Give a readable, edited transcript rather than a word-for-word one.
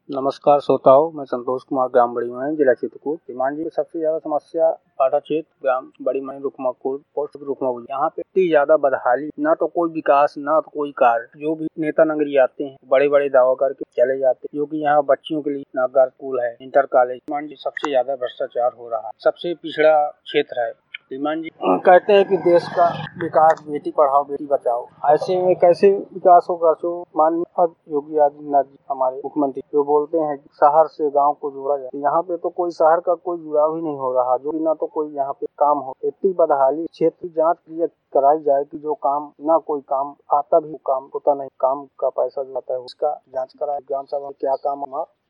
नमस्कार श्रोताओं, मैं संतोष कुमार ग्राम बड़ी मई जिला चित्रकूट। सीमांत जी में सबसे ज्यादा समस्या पाटा क्षेत्र ग्राम बड़ी मई रुकमापुर पोस्ट रुकमापुर। यहाँ पे इतनी ज्यादा बदहाली, ना तो कोई विकास ना तो कोई कार्य। जो भी नेता नगरी आते हैं बड़े बड़े दावा करके चले जाते हैं, जो कि यहाँ बच्चियों के लिए नागगार स्कूल है, इंटर कॉलेज। सीमांत जी सबसे ज्यादा भ्रष्टाचार हो रहा है, सबसे पिछड़ा क्षेत्र है। श्रीमान जी कहते हैं कि देश का विकास बेटी पढ़ाओ बेटी बचाओ, ऐसे में कैसे विकास होगा? जो माननीय योगी आदित्यनाथ जी हमारे मुख्यमंत्री जो बोलते हैं शहर से गांव को जोड़ा जाए, यहाँ पे तो कोई शहर का कोई जुड़ाव ही नहीं हो रहा। जो ना तो कोई यहाँ पे काम हो, इतनी बदहाली। क्षेत्र की जाँच कराई जाए कि जो काम ना कोई काम आता भी काम होता नहीं, काम का पैसा जो आता है उसका जाँच कराए। ग्राम सभा में क्या काम हुआ